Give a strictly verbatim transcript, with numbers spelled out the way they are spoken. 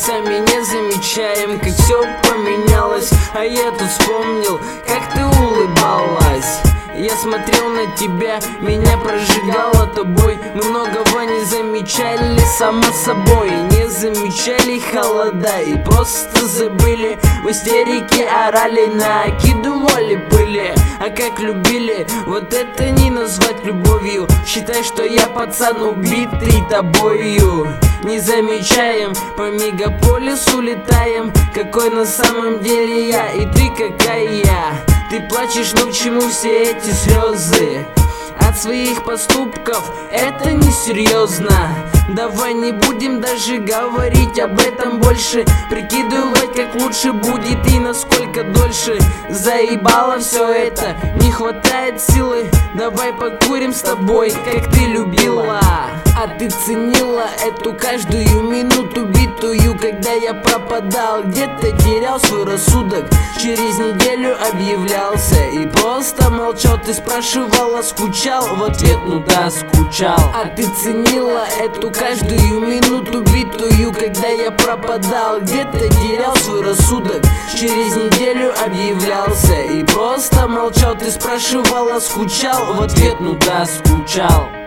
сами не замечаем, как все поменялось. А я тут вспомнил, как ты улыбалась. Я смотрел на тебя, меня прожигало тобой. Мы многого не замечали, само собой. Не замечали холода и просто забыли. В истерике орали, накидывали пыли. А как любили, вот это не назвать любовью. Считай, что я пацан, убитый тобою. Не замечаем, по мегаполису летаем. Какой на самом деле я и ты какая. Ты плачешь, но к чему все эти слезы? От своих поступков это несерьезно. Давай не будем даже говорить об этом больше. Прикидывать, как лучше будет и насколько дольше. Заебало все это, не хватает силы. Давай покурим с тобой, как ты любила. А ты ценила эту каждую минуту битую. Когда я пропадал, где-то терял свой рассудок. Через неделю объявлялся и просто молчал. Ты спрашивала, скучал? В ответ, ну да, скучал. А ты ценила эту каждую минуту битую. Когда я пропадал, где-то терял свой рассудок. Через неделю объявлялся и просто молчал. Ты спрашивала, скучал? В ответ, ну да, скучал.